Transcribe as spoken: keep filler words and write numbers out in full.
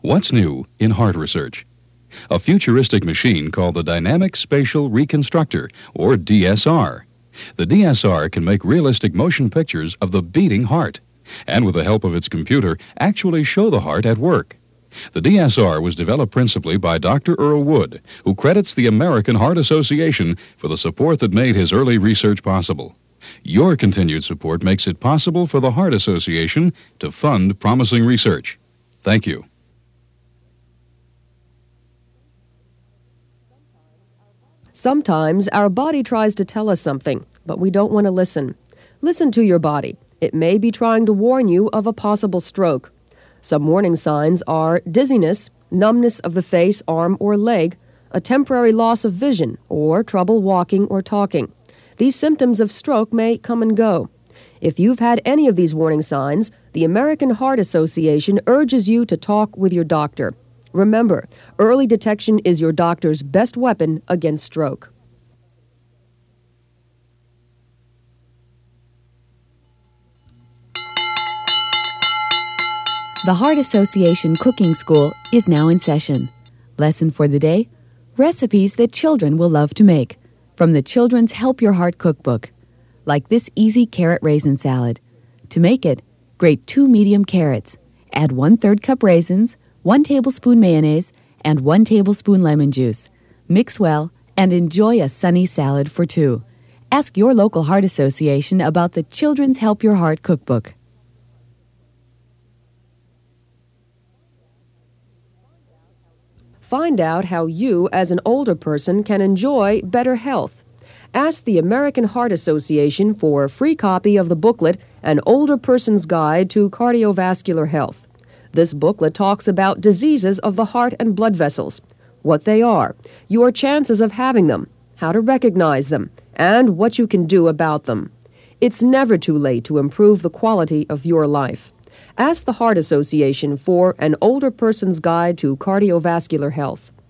What's new in heart research? A futuristic machine called the Dynamic Spatial Reconstructor, or D S R. The D S R can make realistic motion pictures of the beating heart, and with the help of its computer, actually show the heart at work. The D S R was developed principally by Doctor Earl Wood, who credits the American Heart Association for the support that made his early research possible. Your continued support makes it possible for the Heart Association to fund promising research. Thank you. Sometimes our body tries to tell us something, but we don't want to listen. Listen to your body. It may be trying to warn you of a possible stroke. Some warning signs are dizziness, numbness of the face, arm, or leg, a temporary loss of vision, or trouble walking or talking. These symptoms of stroke may come and go. If you've had any of these warning signs, the American Heart Association urges you to talk with your doctor. Remember, early detection is your doctor's best weapon against stroke. The Heart Association Cooking School is now in session. Lesson for the day: recipes that children will love to make, from the Children's Help Your Heart cookbook. Like this easy carrot raisin salad. To make it, grate two medium carrots, add one-third cup raisins, one tablespoon mayonnaise, and one tablespoon lemon juice. Mix well and enjoy a sunny salad for two. Ask your local Heart Association about the Children's Help Your Heart cookbook. Find out how you, as an older person, can enjoy better health. Ask the American Heart Association for a free copy of the booklet, An Older Person's Guide to Cardiovascular Health. This booklet talks about diseases of the heart and blood vessels, what they are, your chances of having them, how to recognize them, and what you can do about them. It's never too late to improve the quality of your life. Ask the Heart Association for An Older Person's Guide to Cardiovascular Health.